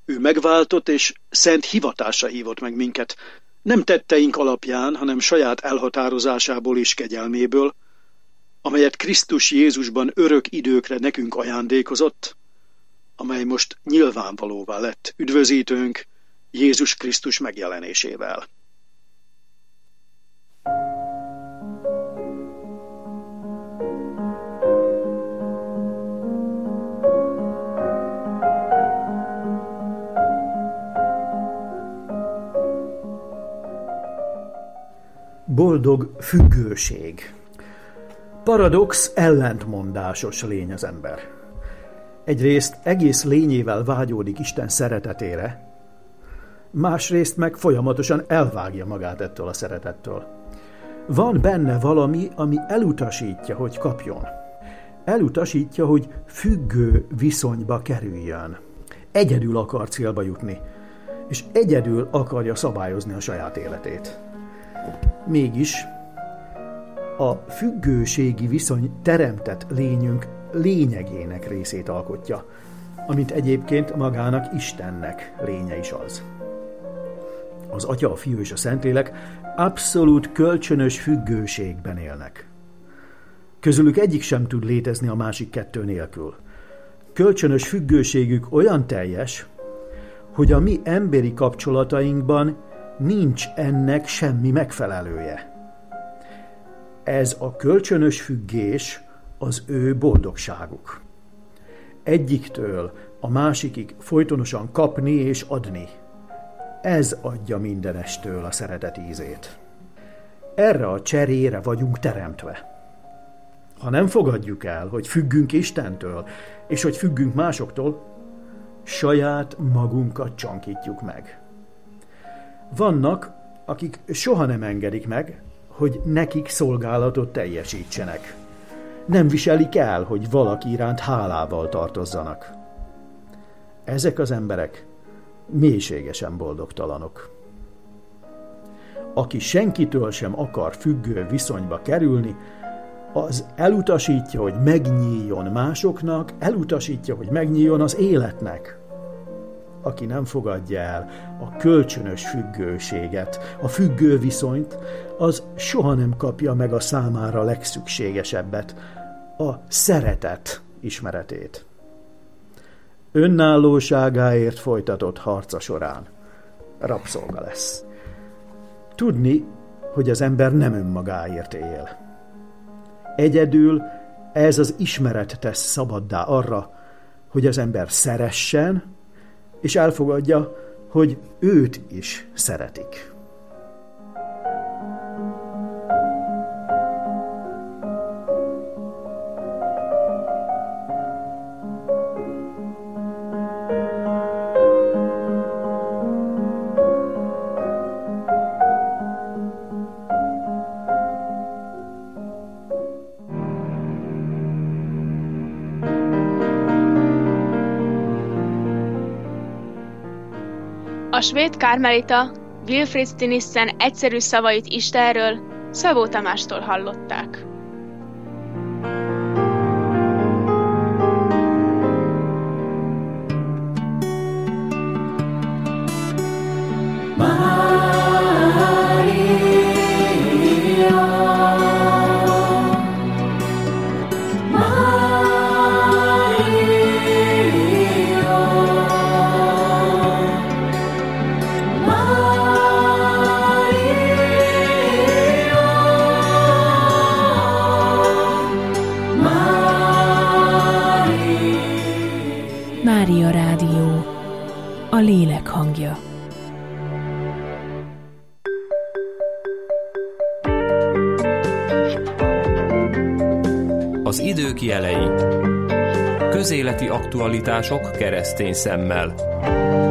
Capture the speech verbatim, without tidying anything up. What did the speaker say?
Ő megváltott és szent hivatásra hívott meg minket, nem tetteink alapján, hanem saját elhatározásából és kegyelméből, amelyet Krisztus Jézusban örök időkre nekünk ajándékozott, amely most nyilvánvalóvá lett üdvözítőnk Jézus Krisztus megjelenésével. Boldog függőség. Paradox, ellentmondásos lény az ember. Egyrészt egész lényével vágyódik Isten szeretetére, másrészt meg folyamatosan elvágja magát ettől a szeretettől. Van benne valami, ami elutasítja, hogy kapjon. Elutasítja, hogy függő viszonyba kerüljön. Egyedül akar célba jutni, és egyedül akarja szabályozni a saját életét. Mégis a függőségi viszony teremtett lényünk lényegének részét alkotja, amint egyébként magának Istennek lénye is az. Az Atya, a Fiú és a Szentlélek abszolút kölcsönös függőségben élnek. Közülük egyik sem tud létezni a másik kettő nélkül. Kölcsönös függőségük olyan teljes, hogy a mi emberi kapcsolatainkban nincs ennek semmi megfelelője. Ez a kölcsönös függés az ő boldogságuk. Egyiktől a másikig folytonosan kapni és adni. Ez adja mindenestől a szeretet ízét. Erre a cserére vagyunk teremtve. Ha nem fogadjuk el, hogy függünk Istentől, és hogy függünk másoktól, saját magunkat csankítjuk meg. Vannak, akik soha nem engedik meg, hogy nekik szolgálatot teljesítsenek. Nem viselik el, hogy valaki iránt hálával tartozzanak. Ezek az emberek mélységesen boldogtalanok. Aki senkitől sem akar függő viszonyba kerülni, az elutasítja, hogy megnyíljon másoknak, elutasítja, hogy megnyíljon az életnek. Aki nem fogadja el a kölcsönös függőséget, a függő viszonyt, az soha nem kapja meg a számára legszükségesebbet, a szeretet ismeretét. Önállóságáért folytatott harca során rabszolga lesz. Tudni, hogy az ember nem önmagáért él. Egyedül ez az ismeret tesz szabaddá arra, hogy az ember szeressen, és elfogadja, hogy őt is szeretik. A svéd karmelita Wilfrid Stinissen egyszerű szavait Istenről Szabó Tamástól hallották. Mária Rádió, a lélek hangja. Az idők jelei. Közéleti aktualitások keresztény szemmel.